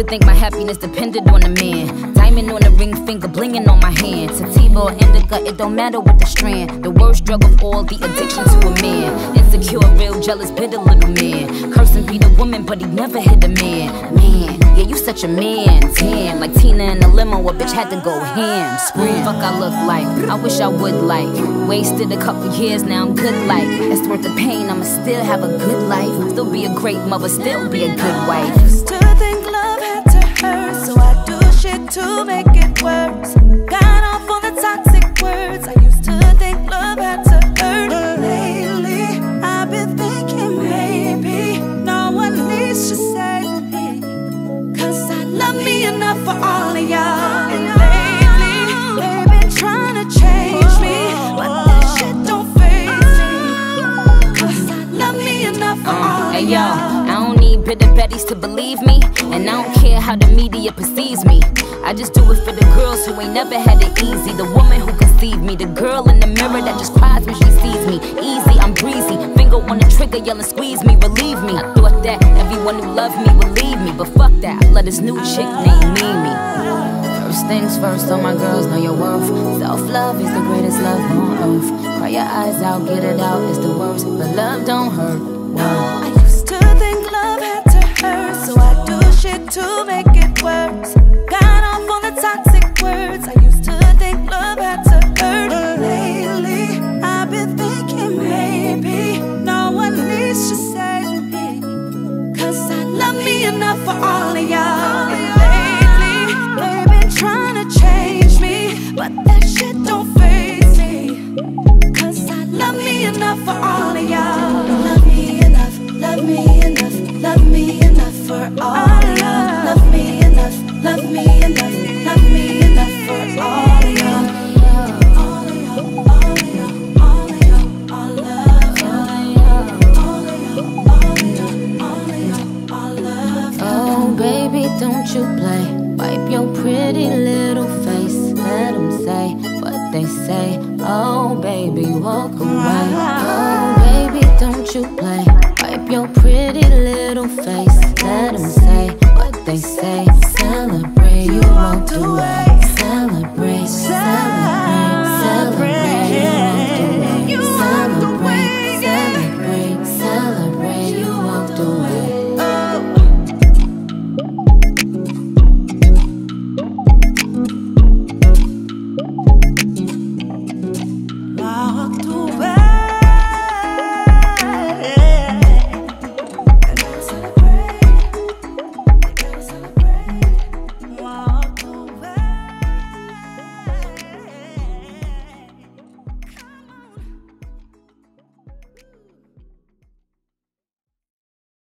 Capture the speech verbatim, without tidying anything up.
to think my happiness depended on a man. Diamond on the ring finger, blinging on my hand. Sativa or indica, it don't matter what the strand. The worst drug of all, the addiction to a man. Insecure, real jealous, bitter little man. Cursing be the woman, but he never hit a man. Man, yeah, you such a man. Damn, like Tina in a limo, a bitch had to go ham. Scream, fuck I look like, I wish I would like. Wasted a couple years, now I'm good like. That's worth the pain, I'ma still have a good life. Still be a great mother, still be a good wife. I used to think love had to hurt, so I do shit to make it worse. Got off on the toxic words. I used to think love had to hurt, but lately I've been thinking maybe no one needs to save me, cause I love me enough for all of y'all. And lately they've been trying to change me, but that shit don't faze me, cause I love me enough for all of Hey yo, y'all. I don't need bitter betties to believe me, and I don't care how the media perceives me. I just do it for the girls who ain't never had it easy. The woman who conceived me, the girl in the mirror that just cries when she sees me. Easy, I'm breezy, finger on the trigger, yelling squeeze me, relieve me. I thought that everyone who loved me would leave me, but fuck that, I let this new chick named Mimi. First things first, all my girls know your worth. Self-love is the greatest love on earth. Cry your eyes out, get it out, it's the worst, but love don't hurt, no. I used to think love had to hurt, so I do shit to make it worse. Got off on the toxic words. I used to think love had to hurt, but lately I've been thinking maybe no one needs to save me, cause I love me enough for all of y'all. And lately they've been trying to change me, but that shit don't faze me, cause I love me enough for all of y'all. Love me enough, love me enough, love me enough for all of y'all. Love me enough, love me enough, love me enough for all of y'all. All of y'all, all of y'all, all of y'all, all love y'all. All of y'all, all of y'all, all of y'all, all love y'all. Oh baby, don't you